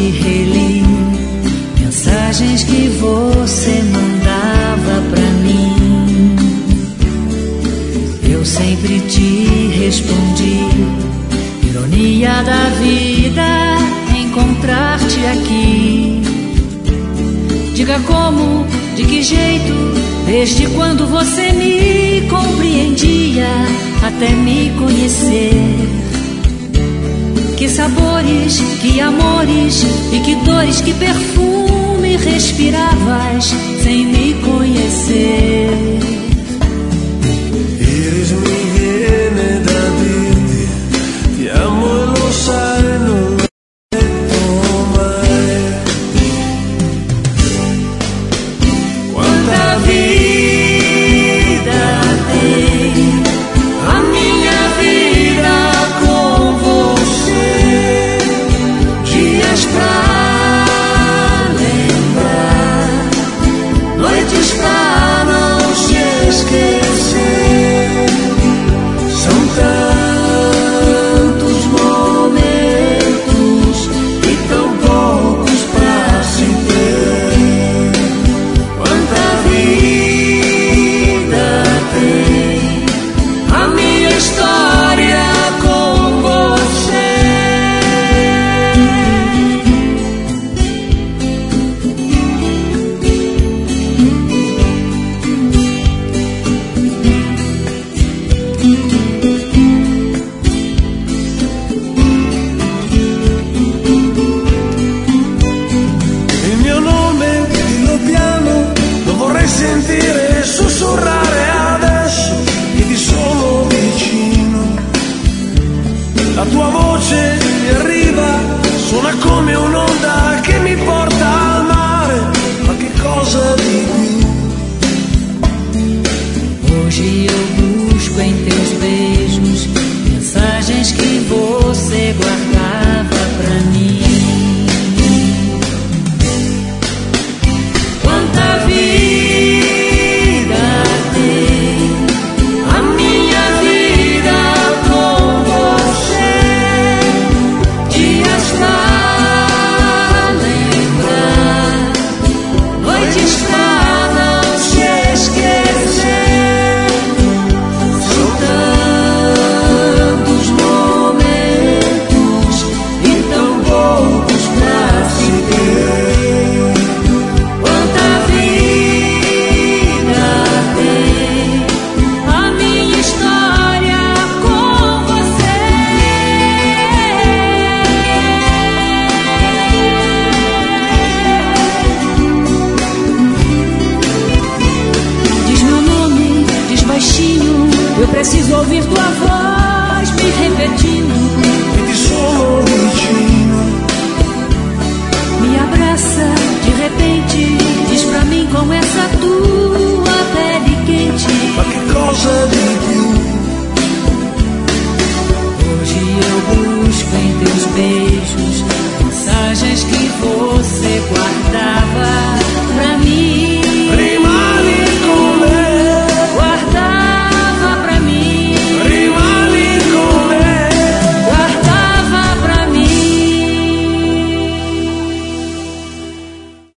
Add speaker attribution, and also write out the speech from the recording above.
Speaker 1: reli mensagens que você mandava pra mim. Eu sempre te respondi, ironia da vida encontrar-te aqui. Diga como, de que jeito, desde quando você me compreendia até me conhecer. Que sabores, que amores e que dores, que perfume respiravas sem me conhecer.
Speaker 2: Iris, mi viene da dirti ti amo e lo sai, non l'ho detto mai.
Speaker 1: Quanta vida tem a minha vida com você, dias pra lembrar, noites pra não se esquecer. São tantos momentos e tão poucos pra se ter. Quanta vida tem a minha história com você.
Speaker 2: Il mio nome, dillo piano, lo vorrei sentire sussurrare adesso che ti sono vicino. La tua voce mi arriva, suona come un'onda che mi porta al mare, ma che cosa di più?
Speaker 1: Hoje eu busco em teus beijos mensagens que você guardava pra mim. Quanta vida tem a minha vida com você, dias pra lembrar, noites pra não se esquecer. São tantos momentos e tão poucos pra se ter. Quanta vida tem a minha história com você. Diz meu nome, diz baixinho, eu preciso ouvir tua voz me repetindo.
Speaker 2: Che ti sono vicino.
Speaker 1: Me abraça de repente, diz pra mim com essa tua pele quente.
Speaker 2: Ma che cosa di più?
Speaker 1: Hoje eu busco em teus beijos mensagens que